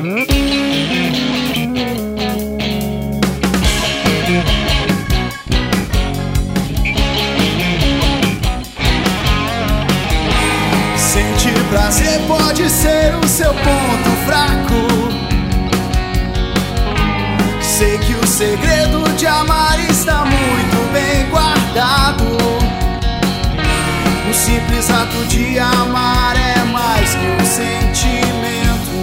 Sentir prazer pode ser o seu ponto fraco. Sei que o segredo de amar está muito bem guardado. O simples ato de amar é mais que um sentimento.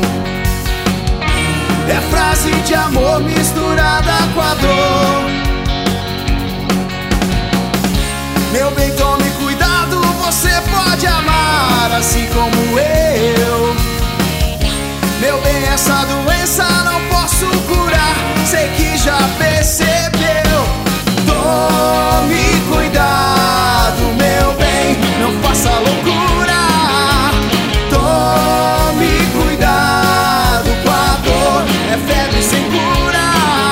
É frase de amor misturada com a dor. Meu bem, tome cuidado, você pode amar assim como eu. Meu bem, essa doença não posso curar, sei que já percebeu. Tome cuidado, meu bem, não faça loucura. Tome cuidado com a dor, é febre sem cura.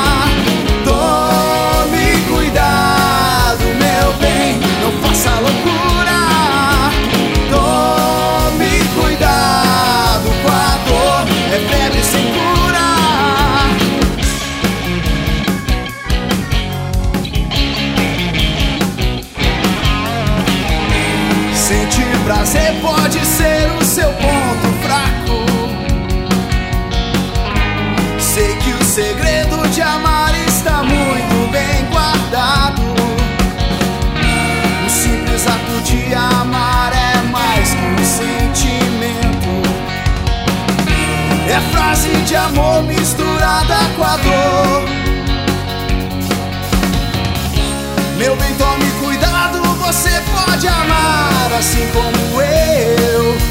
Tome cuidado, meu bem, não faça loucura. Tome cuidado com a dor, é febre sem cura. Sentir prazer pode ser o seu ponto fraco. Sei que o segredo de amar está muito bem guardado. O simples ato de amar é mais que um sentimento. É frase de amor misturada com a dor. Meu bem, tome cuidado, você pode amar assim como eu.